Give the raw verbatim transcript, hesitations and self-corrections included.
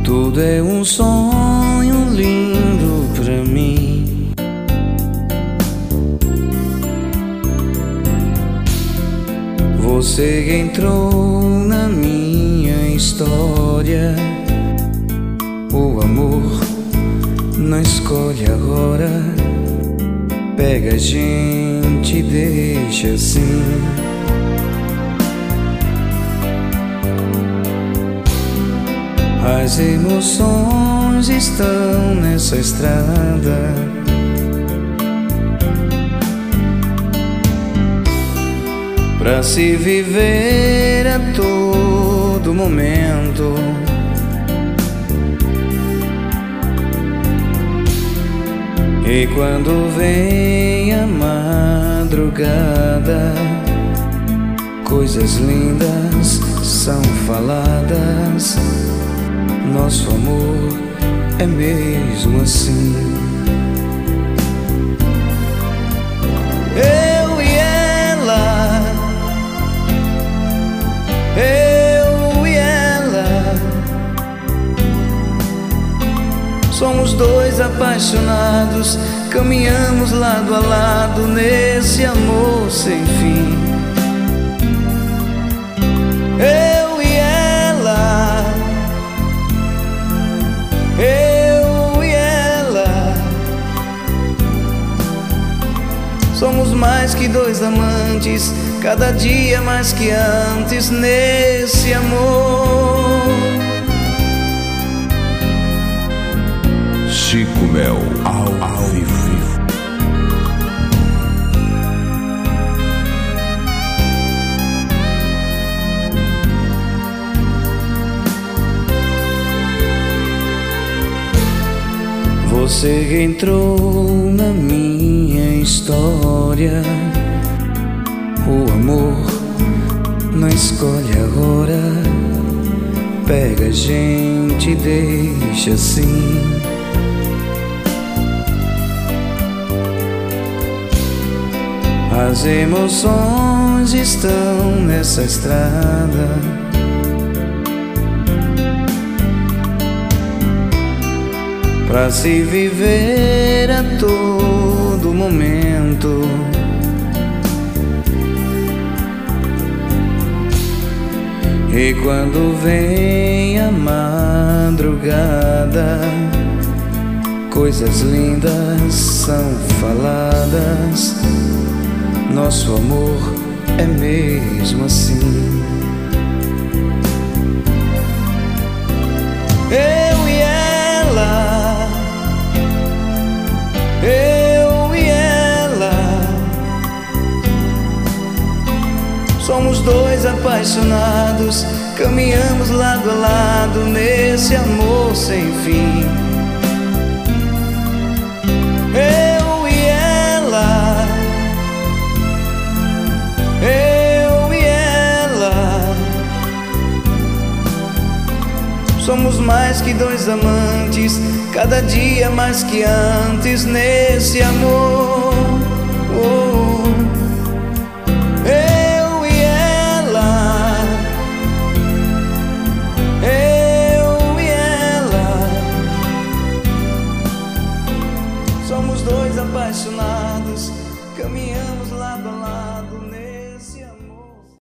Tudo é um sonho lindo pra mim. Você entrou na minha história. O amor não escolhe agora, pega a gente e deixa assim. As emoções estão nessa estrada, pra se viver a todo momento. E quando vem a madrugada, coisas lindas são faladas. Nosso amor é mesmo assim. Eu e ela, eu e ela, somos dois apaixonados, caminhamos lado a lado nesse amor sem fim. Eu e ela, eu e ela, somos mais que dois amantes, cada dia mais que antes nesse amor. Chico Mel ao, ao vivo. Você entrou na minha história. O amor não escolhe agora, pega a gente e deixa assim. As emoções estão nessa estrada, pra se viver a todo momento. E quando vem a madrugada, coisas lindas são faladas. Nosso amor é mesmo assim. Eu e ela, eu e ela, somos dois apaixonados, caminhamos lado a lado nesse amor sem fim. Eu e ela, eu e ela, somos mais que dois amantes, cada dia mais que antes nesse amor. Oh. Eu e ela, eu e ela, somos dois apaixonados, caminhamos lado a lado.